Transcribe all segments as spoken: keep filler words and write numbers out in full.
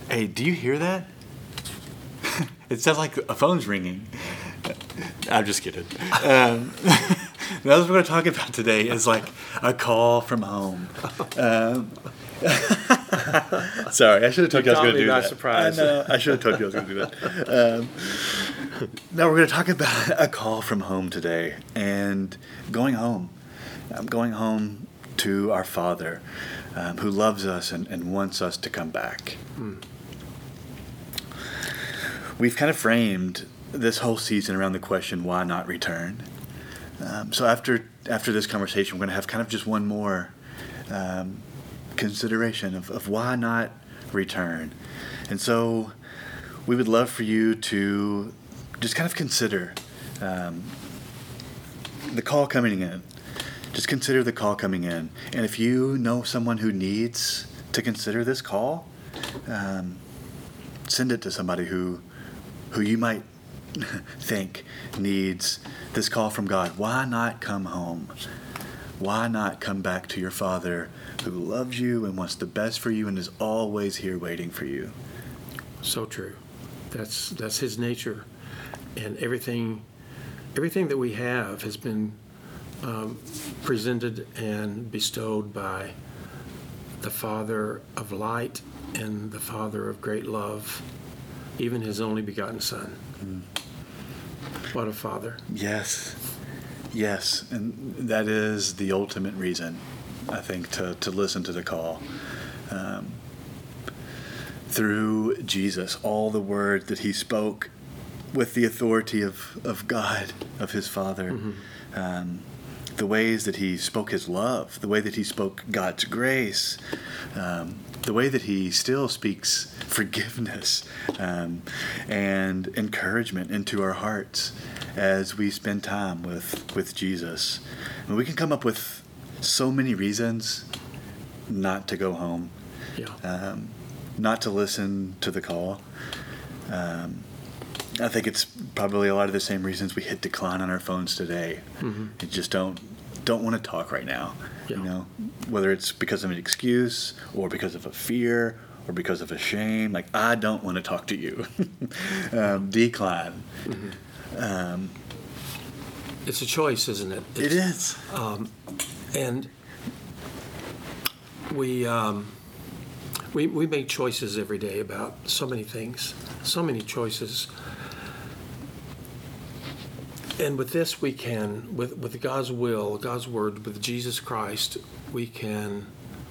Hey, do you hear that? It sounds like a phone's ringing. I'm just kidding. Um, that's what we're going to talk about today is like a call from home. Um, sorry, I should have told you, you I was going to do that. Surprised. I know. I should have told you I was going to do that. Um, now we're going to talk about a call from home today and going home. I'm going home to our Father um, who loves us and, and wants us to come back. Hmm. We've kind of framed this whole season around the question, why not return? Um, so after after this conversation, we're going to have kind of just one more um, consideration of, of why not return. And so we would love for you to just kind of consider um, the call coming in. Just consider the call coming in. And if you know someone who needs to consider this call, um, send it to somebody who who you might think needs this call from God. Why not come home? Why not come back to your Father who loves you and wants the best for you and is always here waiting for you? So true. That's that's His nature, and everything everything that we have has been um, presented and bestowed by the Father of light and the Father of great love, even His only begotten Son. Mm. What a Father. Yes. Yes. And that is the ultimate reason, I think, to, to listen to the call. Um, through Jesus, all the word that He spoke with the authority of, of God, of His Father, mm-hmm. um, the ways that He spoke His love, the way that He spoke God's grace, um, the way that He still speaks forgiveness um, and encouragement into our hearts as we spend time with, with Jesus. And we can come up with so many reasons not to go home, yeah. um, not to listen to the call. Um, I think it's probably a lot of the same reasons we hit decline on our phones today. Mm-hmm. You just don't don't want to talk right now. Yeah. You know, whether it's because of an excuse or because of a fear or because of a shame. Like, I don't want to talk to you. um, decline. Mm-hmm. Um, it's a choice, isn't it? It's, it is. Um, and we, um, we we make choices every day about so many things, so many choices. And with this, we can, with, with God's will, God's word, with Jesus Christ, we can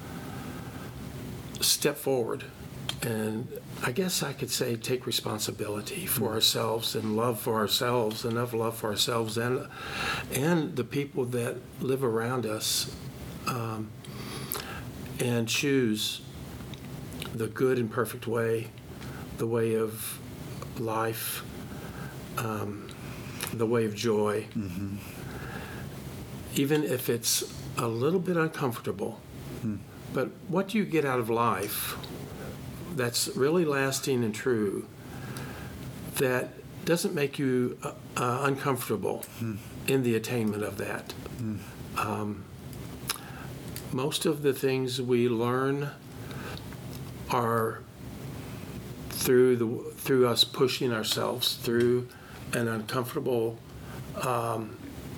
step forward and I guess I could say take responsibility for mm-hmm. ourselves and love for ourselves, enough love for ourselves and and the people that live around us, um, and choose the good and perfect way, the way of life, um, the way of joy, mm-hmm. even if it's a little bit uncomfortable. Mm. But what do you get out of life that's really lasting and true, that doesn't make you uh, uh, uncomfortable mm. in the attainment of that? Mm. Um, most of the things we learn are through the through us pushing ourselves through an uncomfortable um,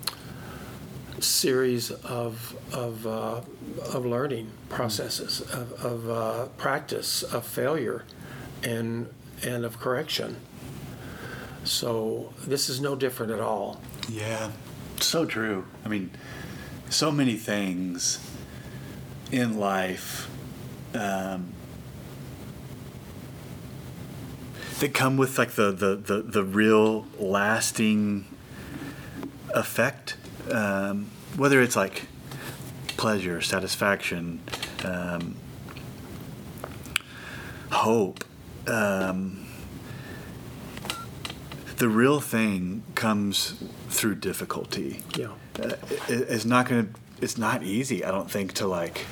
series of of uh, of learning processes, of, of uh, practice, of failure, and and of correction. So this is no different at all. Yeah, so true. I mean, so many things in life um, that come with like the, the, the, the real lasting effect, um, whether it's like pleasure, satisfaction, um, hope. Um, the real thing comes through difficulty. Yeah, uh, it, it's not gonna. It's not easy, I don't think, to like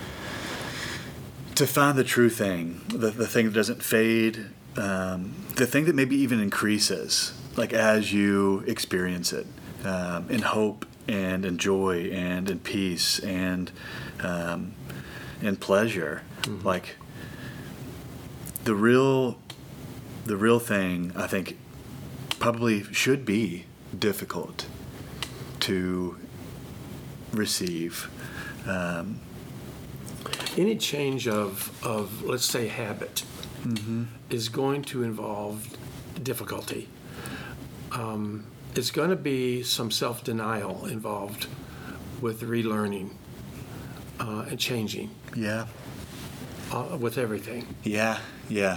to find the true thing, the the thing that doesn't fade. Um, the thing that maybe even increases, like as you experience it, um, in hope and in joy and in peace and um, in pleasure. Mm-hmm. Like the real, the real thing, I think, probably should be difficult to receive. Um, Any change of, of let's say, habit mm-hmm. is going to involve difficulty. Um, it's going to be some self-denial involved with relearning uh, and changing. Yeah. Uh, with everything. Yeah, yeah.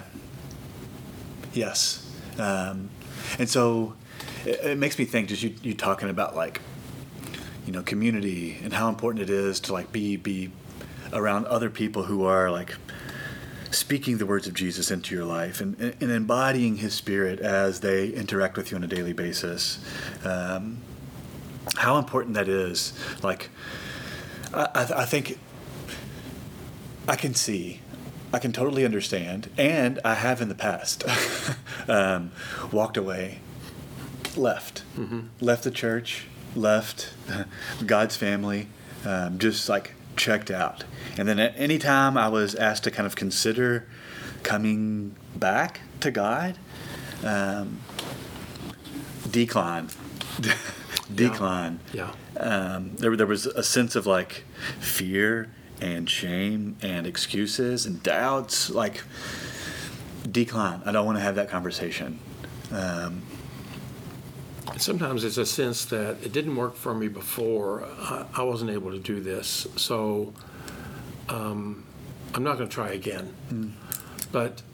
Yes. Um, and so it, it makes me think, just you, you talking about like, you know, community and how important it is to like be be around other people who are like speaking the words of Jesus into your life and, and embodying his spirit as they interact with you on a daily basis. Um, how important that is. Like, I, I, I think I can see, I can totally understand, and I have in the past um, walked away, left, mm-hmm. left the church, left God's family, um, just like checked out. And then at any time I was asked to kind of consider coming back to God, um, decline, decline. Yeah. yeah. Um, there, there was a sense of like fear and shame and excuses and doubts, like decline. I don't want to have that conversation. Um, Sometimes it's a sense that it didn't work for me before. I, I wasn't able to do this, so um, I'm not going to try again. Mm. But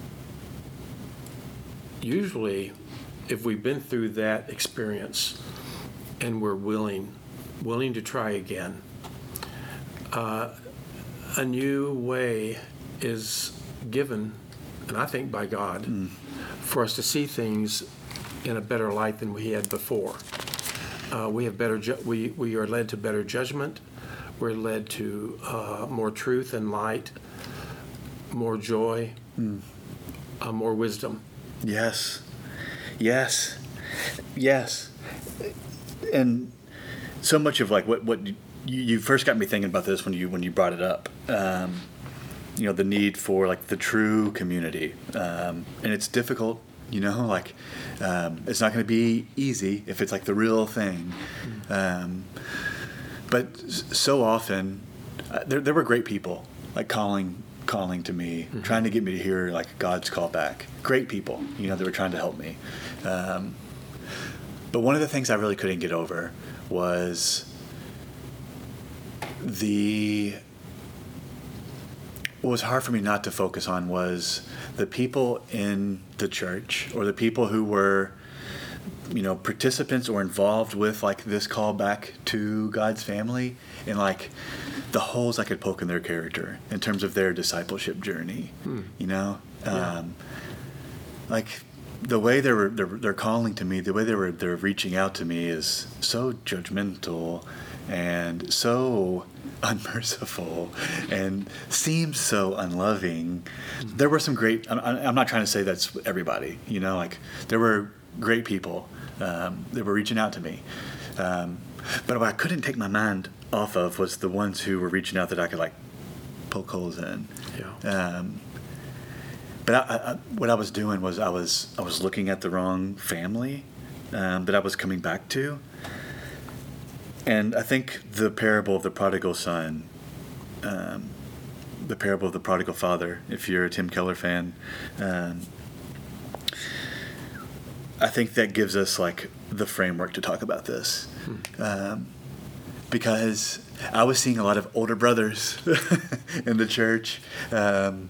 usually, if we've been through that experience and we're willing, willing to try again, uh, a new way is given, and I think by God, mm. for us to see things in a better light than we had before. Uh, we have better. Ju- we we are led to better judgment. We're led to uh, more truth and light, more joy, mm. uh, more wisdom. Yes, yes, yes, and so much of like what what you, you first got me thinking about this when you when you brought it up. Um, you know, the need for like the true community, um, and it's difficult. You know, like um, it's not going to be easy if it's like the real thing. Um, but so often, uh, there there were great people like calling calling to me, mm-hmm. trying to get me to hear like God's call back. Great people, you know, they were trying to help me. Um, but one of the things I really couldn't get over was the. What was hard for me not to focus on was the people in the church or the people who were, you know, participants or involved with like this call back to God's family, and like the holes I could poke in their character in terms of their discipleship journey. Hmm. You know, yeah. um, like the way they were they're, they're calling to me, the way they were they're reaching out to me is so judgmental and so unmerciful and seems so unloving. There were some great, I'm, I'm not trying to say that's everybody, you know, like there were great people um, that were reaching out to me. Um, but what I couldn't take my mind off of was the ones who were reaching out that I could like poke holes in. Yeah. Um, but I, I, what I was doing was I was, I was looking at the wrong family um, that I was coming back to. And I think the parable of the prodigal son, um, the parable of the prodigal father, if you're a Tim Keller fan, um, I think that gives us like the framework to talk about this. Hmm. Um, because I was seeing a lot of older brothers in the church. Um,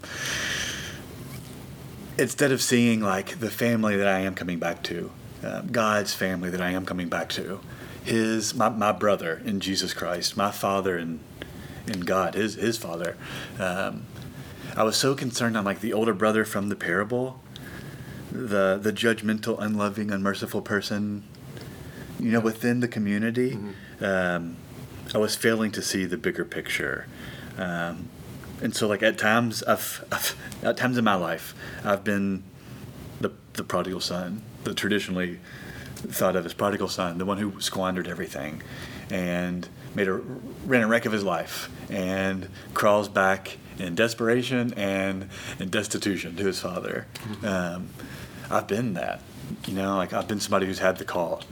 instead of seeing like the family that I am coming back to, uh, God's family that I am coming back to. His my, my brother in Jesus Christ, my father in in God, his his father. Um, I was so concerned on like the older brother from the parable, the the judgmental, unloving, unmerciful person, you know, within the community. Mm-hmm. Um, I was failing to see the bigger picture, um, and so like at times I've, I've at times in my life I've been the the prodigal son, the traditionally thought of as prodigal son, the one who squandered everything and made a ran a wreck of his life and crawls back in desperation and in destitution to his father. Mm-hmm. Um, I've been that, you know, like I've been somebody who's had the call.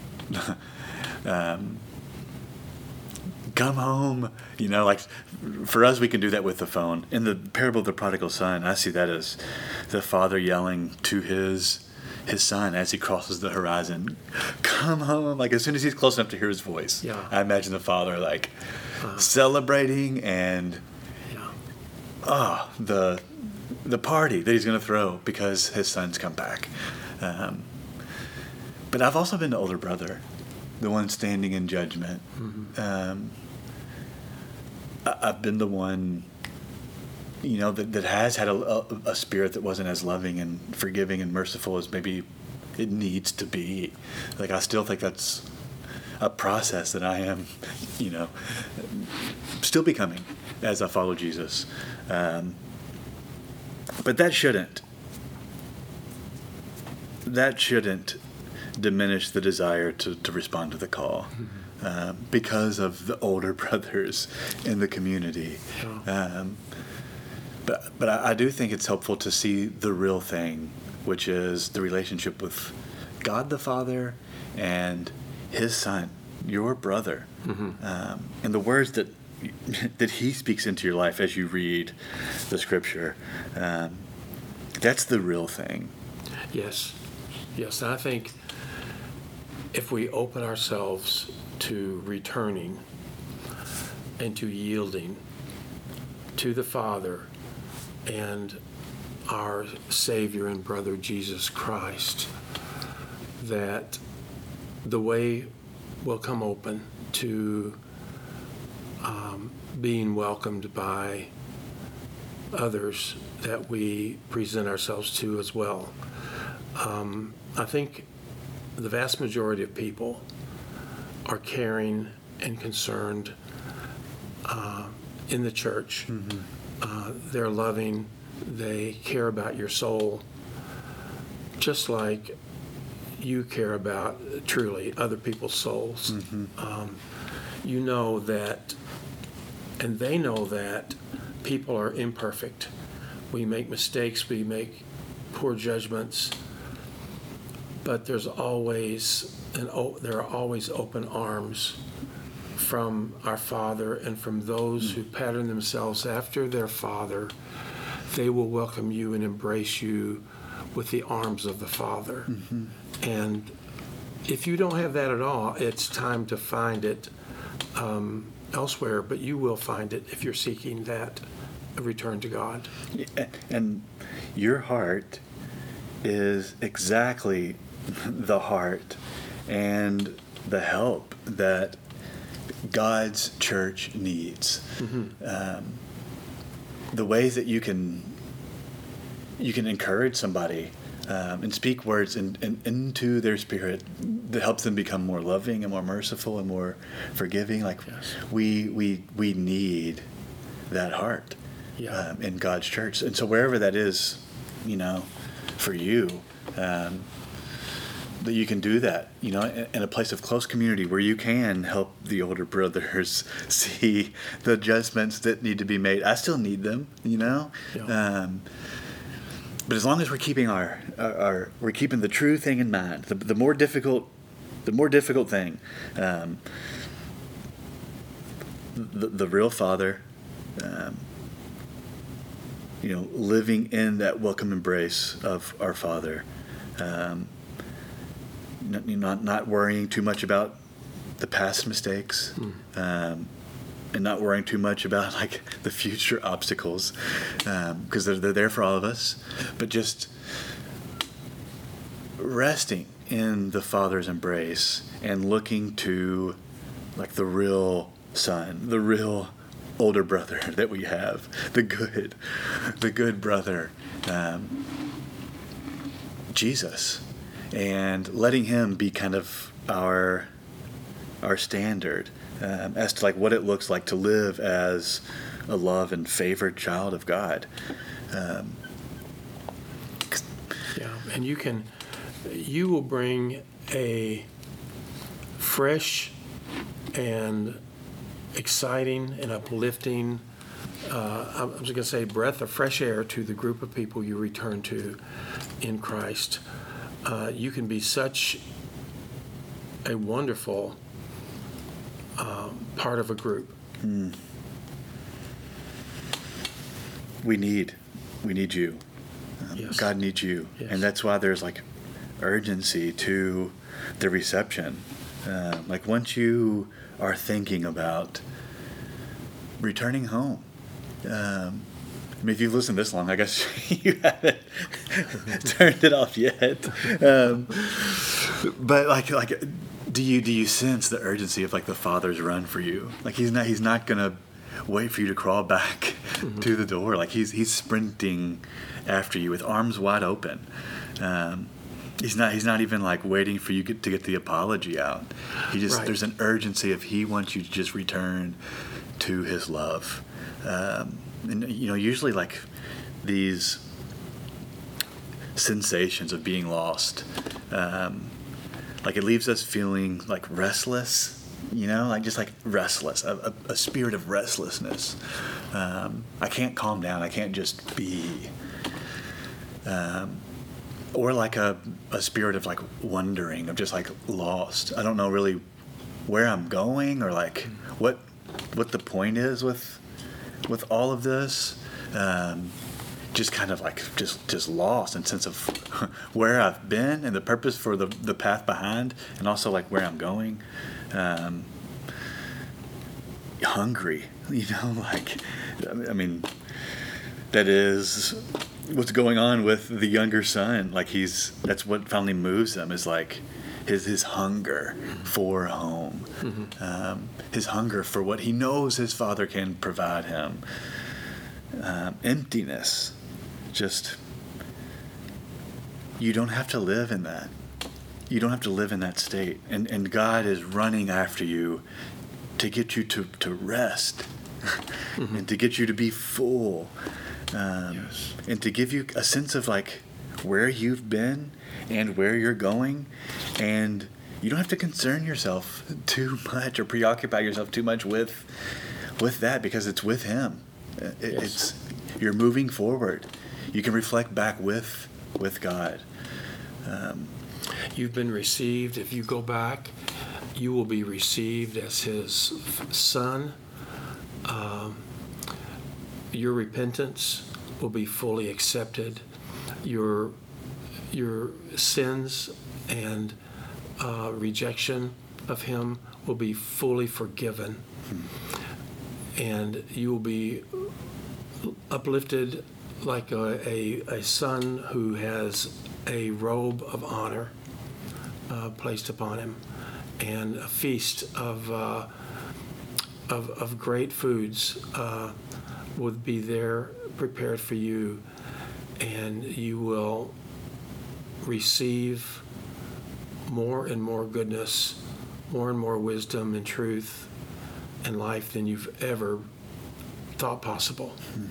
um, come home, you know, like for us, we can do that with the phone. In the parable of the prodigal son, I see that as the father yelling to his his son as he crosses the horizon, come home. Like as soon as he's close enough to hear his voice, yeah. I imagine the father like uh, celebrating and yeah. oh, the the party that he's going to throw because his son's come back. Um, but I've also been the older brother, the one standing in judgment. Mm-hmm. Um, I, I've been the one, you know, that, that has had a, a, a spirit that wasn't as loving and forgiving and merciful as maybe it needs to be. Like, I still think that's a process that I am, you know, still becoming as I follow Jesus. Um, but that shouldn't, that shouldn't diminish the desire to, to respond to the call. Mm-hmm. um, because of the older brothers in the community. Yeah. Um, But but I, I do think it's helpful to see the real thing, which is the relationship with God the Father and His Son, your brother, mm-hmm. um, and the words that that He speaks into your life as you read the Scripture. Um, that's the real thing. Yes, yes. And I think if we open ourselves to returning and to yielding to the Father and our Savior and brother Jesus Christ, that the way will come open to um, being welcomed by others that we present ourselves to as well. Um, I think the vast majority of people are caring and concerned uh, in the church. Mm-hmm. Uh, they're loving, they care about your soul, just like you care about, truly, other people's souls. Mm-hmm. Um, you know that, and they know that people are imperfect. We make mistakes, we make poor judgments, but there's always, an o- there are always open arms from our Father and from those who pattern themselves after their Father. They will welcome you and embrace you with the arms of the Father. Mm-hmm. And if you don't have that at all, it's time to find it um, elsewhere, but you will find it if you're seeking that return to God. And your heart is exactly the heart and the help that God's church needs. Mm-hmm. Um, the ways that you can you can encourage somebody um, and speak words in, in, into their spirit that helps them become more loving and more merciful and more forgiving. Like yes. we we we need that heart yeah. um, in God's church, and so wherever that is, you know, for you. Um, that you can do that, you know, in a place of close community where you can help the older brothers see the adjustments that need to be made. I still need them, you know, yeah. um, but as long as we're keeping our, our, our we're keeping the true thing in mind, the, the more difficult, the more difficult thing, um, the, the real Father, um, you know, living in that welcome embrace of our Father. Um, Not not worrying too much about the past mistakes, mm. um, and not worrying too much about like the future obstacles, because um, they're they're there for all of us. But just resting in the Father's embrace and looking to like the real Son, the real older brother that we have, the good, the good brother, um, Jesus. And letting Him be kind of our our standard um, as to like what it looks like to live as a loved and favored child of God. Um, yeah, and you can, you will bring a fresh and exciting and uplifting uh, I was going to say, breath of fresh air to the group of people you return to in Christ. Uh, you can be such a wonderful uh, part of a group. Mm. We need, we need you. Um, Yes. God needs you, Yes. and that's why there's like urgency to the reception. Uh, like once you are thinking about returning home, um, I mean, if you've listened this long, I guess you haven't turned it off yet. Um, but like, like, do you do you sense the urgency of like the Father's run for you? Like he's not he's not gonna wait for you to crawl back mm-hmm. to the door. Like he's he's sprinting after you with arms wide open. Um, he's not he's not even like waiting for you get, to get the apology out. He just right. There's an urgency of he wants you to just return to his love. Um, and you know, usually like these sensations of being lost, um, like it leaves us feeling like restless. You know, like just like restless, a, a, a spirit of restlessness. Um, I can't calm down. I can't just be. Um, or like a, a spirit of like wondering, of just like lost. I don't know really where I'm going or like what what the point is with with all of this. Um, just kind of like just just lost in sense of where I've been and the purpose for the the path behind, and also like where I'm going. Um, hungry, you know, like, I mean, that is what's going on with the younger son. Like he's, that's what finally moves him is like his, his hunger for home, mm-hmm. um, his hunger for what he knows his father can provide him. Um, emptiness, just, you don't have to live in that. You don't have to live in that state. And and God is running after you to get you to, to rest mm-hmm. and to get you to be full. Um, yes. And to give you a sense of like where you've been and where you're going. And you don't have to concern yourself too much or preoccupy yourself too much with with that because it's with him. It, yes. It's you're moving forward. You can reflect back with with God. Um, You've been received. If you go back, you will be received as his son. Um, your repentance will be fully accepted. Your your sins and uh, rejection of him will be fully forgiven. Hmm. And you will be uplifted like a, a, a son who has a robe of honor uh, placed upon him, and a feast of uh, of, of great foods uh, would be there prepared for you, and you will receive more and more goodness, more and more wisdom and truth and life than you've ever thought possible. Hmm.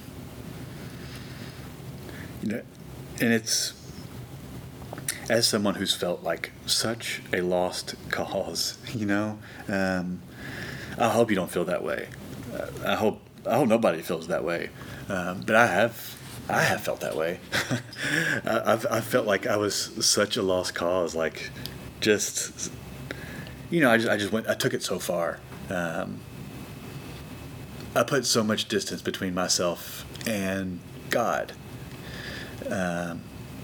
You know, and it's, as someone who's felt like such a lost cause, you know, um, I hope you don't feel that way. Uh, I hope I hope nobody feels that way. Um, but I have I have felt that way. I've I felt like I was such a lost cause. Like, just you know, I just I just went. I took it so far. Um, I put so much distance between myself and God. Um,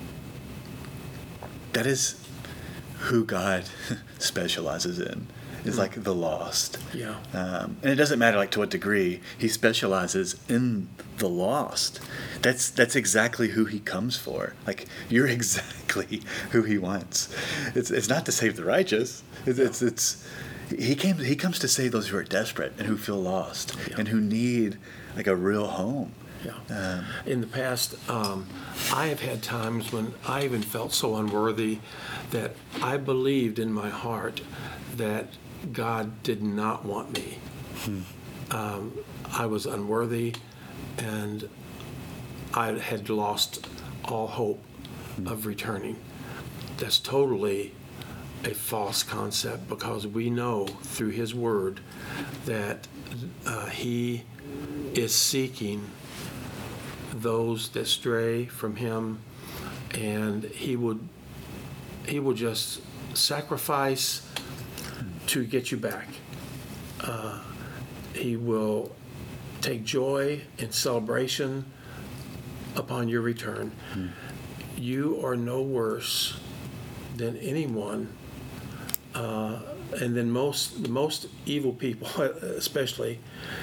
that is who God specializes in. Is like the lost. Yeah. Um, and it doesn't matter like to what degree. He specializes in the lost. That's that's exactly who he comes for. Like, you're exactly who he wants. It's it's not to save the righteous. It's it's, it's he came he comes to save those who are desperate and who feel lost yeah. and who need like a real home. Yeah. Um, in the past, um, I have had times when I even felt so unworthy that I believed in my heart that God did not want me. Hmm. Um, I was unworthy, and I had lost all hope hmm. of returning. That's totally a false concept, because we know through His Word that uh, He is seeking those that stray from him, and he would he will just sacrifice to get you back. Uh, he will take joy and celebration upon your return. Mm. You are no worse than anyone, uh, and then most most evil people, especially.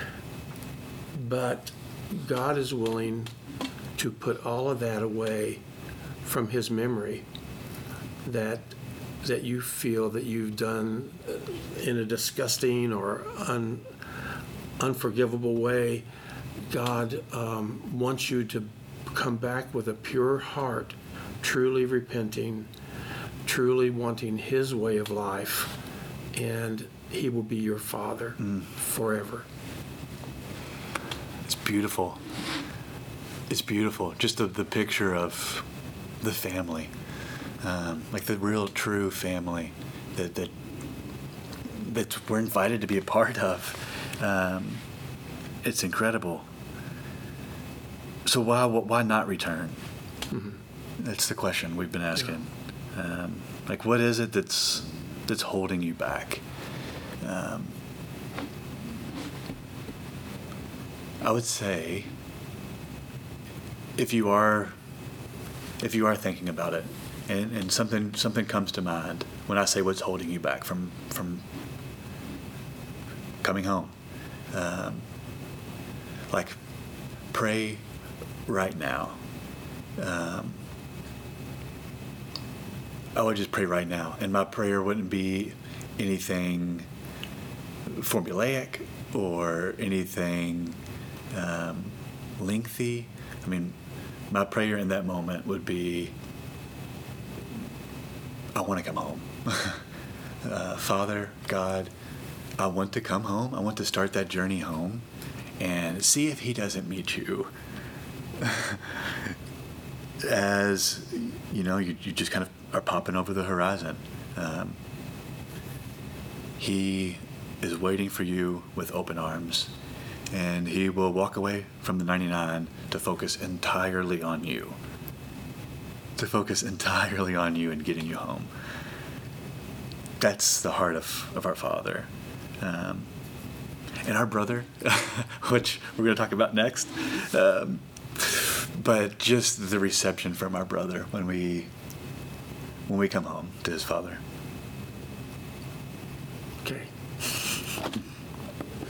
But God is willing to put all of that away from His memory. That that you feel that you've done in a disgusting or un, unforgivable way. God um, wants you to come back with a pure heart, truly repenting, truly wanting His way of life, and He will be your Father mm. forever. It's beautiful. It's beautiful. Just the, the picture of the family, um, like the real, true family that that that we're invited to be a part of. Um, it's incredible. So why why not return? Mm-hmm. That's the question we've been asking. Yeah. Um, like, what is it that's that's holding you back? Um, I would say, if you are, if you are thinking about it, and, and something something comes to mind when I say what's holding you back from from coming home, um, like, pray right now. Um, I would just pray right now, and my prayer wouldn't be anything formulaic or anything um, lengthy. I mean, my prayer in that moment would be, I want to come home. uh, Father, God, I want to come home. I want to start that journey home and see if He doesn't meet you. As, you know, you, you just kind of are popping over the horizon. Um, he is waiting for you with open arms, and He will walk away from the ninety-nine to focus entirely on you. To focus entirely on you and getting you home. That's the heart of, of our Father. Um, and our brother, which we're going to talk about next, um, but just the reception from our brother when we when we come home to his Father.